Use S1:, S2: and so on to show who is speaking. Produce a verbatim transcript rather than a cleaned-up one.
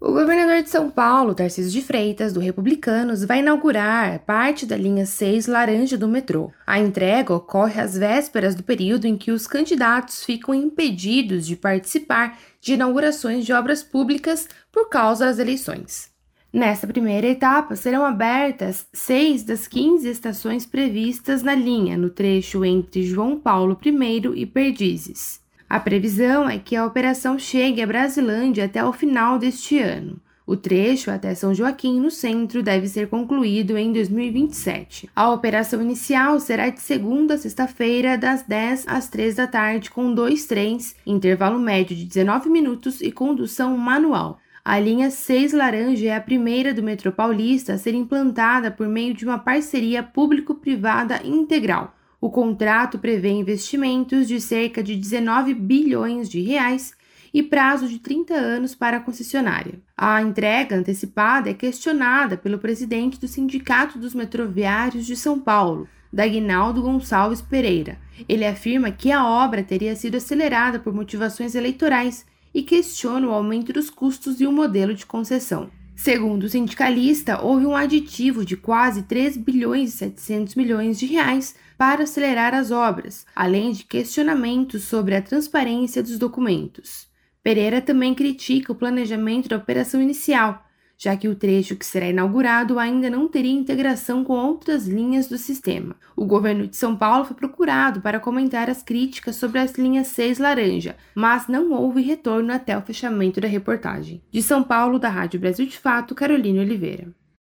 S1: O governador de São Paulo, Tarcísio de Freitas, do Republicanos, vai inaugurar parte da linha seis laranja do metrô. A entrega ocorre às vésperas do período em que os candidatos ficam impedidos de participar de inaugurações de obras públicas por causa das eleições. Nessa primeira etapa, serão abertas seis das quinze estações previstas na linha, no trecho entre João Paulo I e Perdizes. A previsão é que a operação chegue a Brasilândia até o final deste ano. O trecho até São Joaquim, no centro, deve ser concluído em dois mil e vinte e sete. A operação inicial será de segunda a sexta-feira, das dez às três da tarde, com dois trens, intervalo médio de dezenove minutos e condução manual. A linha seis laranja é a primeira do metrô paulista a ser implantada por meio de uma parceria público-privada integral. O contrato prevê investimentos de cerca de dezenove bilhões de reais e prazo de trinta anos para a concessionária. A entrega antecipada é questionada pelo presidente do Sindicato dos Metroviários de São Paulo, Dagnaldo Gonçalves Pereira. Ele afirma que a obra teria sido acelerada por motivações eleitorais e questiona o aumento dos custos e o modelo de concessão. Segundo o sindicalista, houve um aditivo de quase três bilhões e setecentos milhões de reais para acelerar as obras, além de questionamentos sobre a transparência dos documentos. Pereira também critica o planejamento da operação inicial, já que o trecho que será inaugurado ainda não teria integração com outras linhas do sistema. O governo de São Paulo foi procurado para comentar as críticas sobre as linhas seis laranja, mas não houve retorno até o fechamento da reportagem. De São Paulo, da Rádio Brasil de Fato, Carolina Oliveira.